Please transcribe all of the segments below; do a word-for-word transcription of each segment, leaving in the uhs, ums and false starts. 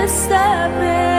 خستبه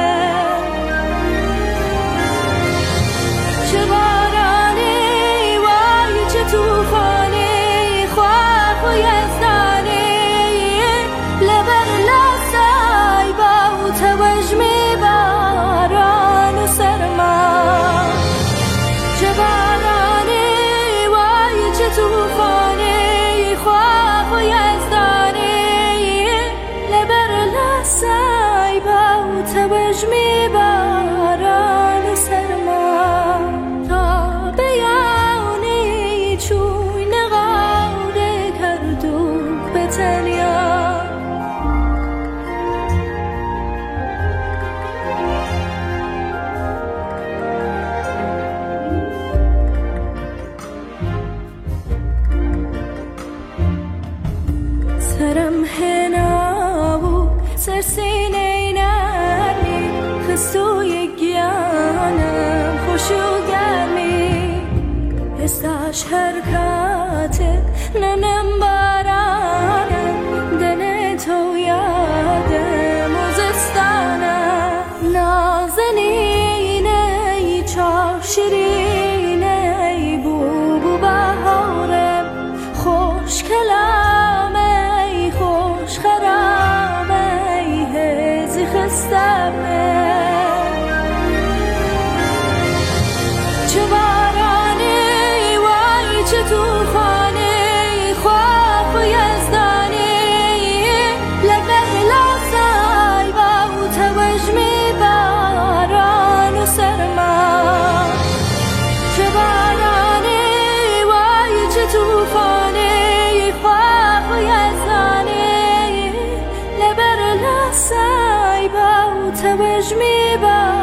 چه بارانی وای چه توفانی خواه و یزدانی لبر لسای با توجمی باران و سرما چه بارانی وای چه توفانی خواه و یزدانی لبر لسای با توجمی باران و سرما تا بیانی چوی نغاره کردو به تنیا سرم هناو سرسینه نرمی خستوی گیانم خوشو گرمی حساش حرکات ننم بارانم دن تو یادم وزستانم نازنینه ای چار شیرینه ای بو بو بهارم خوش کلامه ای خوش خرامه ای هزی خستمه چه بارانی وای چه توفانی خواه و یزدانی لبر لسای با توجمی باران و سرما چه بارانی وای چه توفانی خواه و یزدانی لبر لسای با توجمی باران